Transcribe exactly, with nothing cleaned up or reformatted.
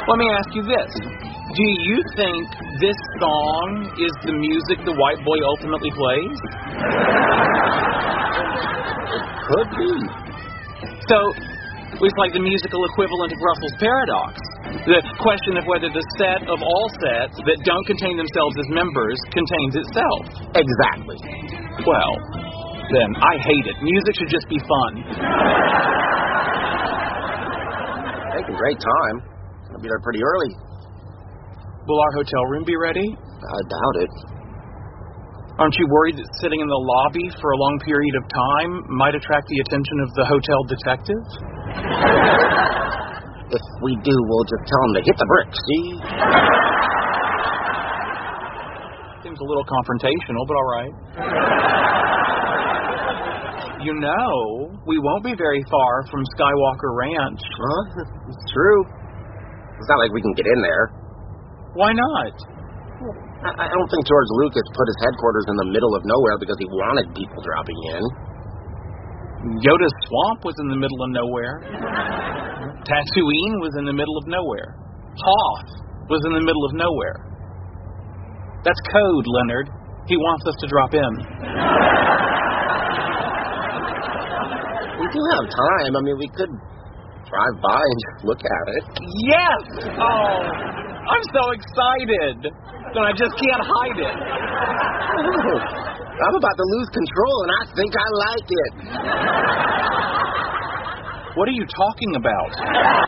Let me ask you this. Do you think this song is the music the white boy ultimately plays? It could be. So, it's like the musical equivalent of Russell's paradox. The question of whether the set of all sets that don't contain themselves as members contains itself. Exactly. Well, then, I hate it. Music should just be fun. Taking great time. I'll be there pretty early. Will our hotel room be ready? I doubt it. Aren't you worried that sitting in the lobby for a long period of time might attract the attention of the hotel detective? If we do, we'll just tell them to hit the bricks, see? Seems a little confrontational, but all right. You know, we won't be very far from Skywalker Ranch. Huh? It's true. It's not like we can get in there. Why not? I, I don't think George Lucas put his headquarters in the middle of nowhere because he wanted people dropping in. Yoda's swamp was in the middle of nowhere. Tatooine was in the middle of nowhere. Hoth was in the middle of nowhere. That's code, Leonard. He wants us to drop in. We do have time. I mean, we could drive by and just look at it. Yes! Oh, I'm so excited that I just can't hide it. Oh, I'm about to lose control, and I think I like it. What are you talking about?